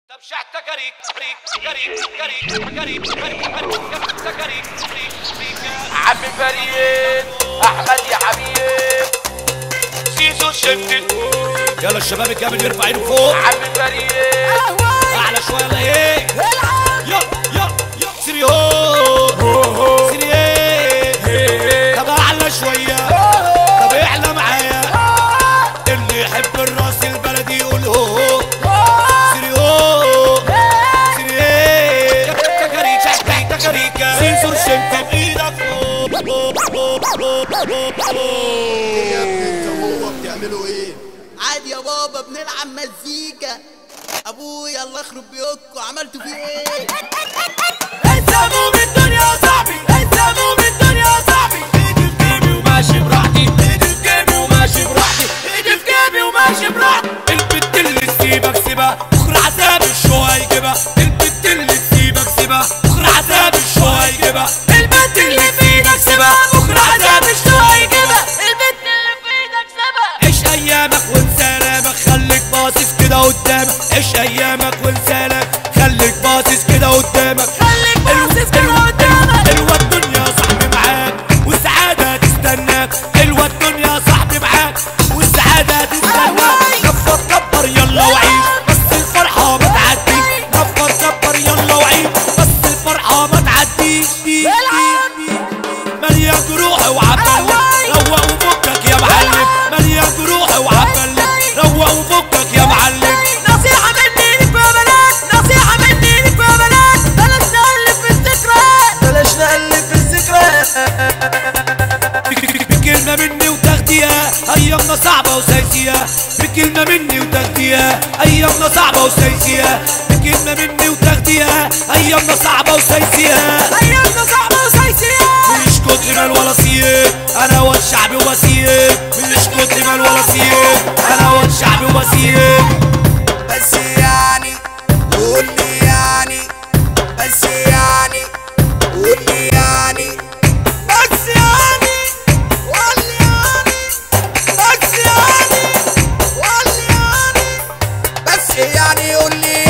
طب شحت كريك عم فريد احمد يا حبيب سيزو شدد. يلا الشباب الجامد يرفع ايده فوق. عم فريد اعلى شويه ولا ايه؟ يلا سيري هو سيري ايه. طب اعلى شويه. طب اعلى معايا. اللي يحب الراس البلدي يقول هو سيري هو سيري ايه. تكاريكا سيزو شدد بايدك فوق. ايه يا ابني انت وهو بتعملوا ايه؟ عادي يا بابا بنلعب مزيكا. ابويا الله يخرب بيوتكم عملتوا فيه ايه؟ انت هموم الدنيا يا صاحبي، انت هموم الدنيا يا صاحبي. ايدي في جيبي وماشي براحتي، ايدي في جيبي وماشي براحتي، ايدي في جيبي وماشي براحتي. البت اللي تسيبك سيبها بكره عذاب الشو هيجيبها. البت اللي تسيبك سيبها بكره عذاب الشو هيجيبها. البت اللي في ايدك سيبها بكره عذاب الشو هيجيبها. البت اللي في ايدك سيبها. عيش ايامك وانسالامك، خليك باصص كده قدامك. عيش ايامك وانسالامك، خليك باصص كده قدامك. حلوة الدنيا صاحبي معاك والسعادة تستناك. حلوة الدنيا صاحبي معاك والسعادة تستناك. كبر يلا وعيش بس الفرحة ما تعديش. كبر يلا وعيش بس الفرحة ما تعديش. مليان جروح وعبلك روق وفكك يا معلم. مليان جروح وعبلك روق وفكك يا معلم. نصيحة مني لك يا بنات، نصيحة مني لك يا بنات، بلاش نقلب في الذكريات، بلاش نقلب في الذكريات. بكلمة مني وتاخديها أيامنا صعبة وسايسية. بكلمة مني وتاخديها أيامنا صعبة وسايسية. بكلمة مني وتاخديها أيامنا صعبة وسايسية. أيامنا صعبة وسايسية. مش كتر مال ولا صيت أنا واد شعبي وبسيط. مش كتر مال ولا صيت أنا واد شعبي وبسيط. بس يعني قول لي يعني، بس يعني قول لي يعني، بس يعني قول لي يعني، بس يعني قول لي يعني، بس يعني قول لي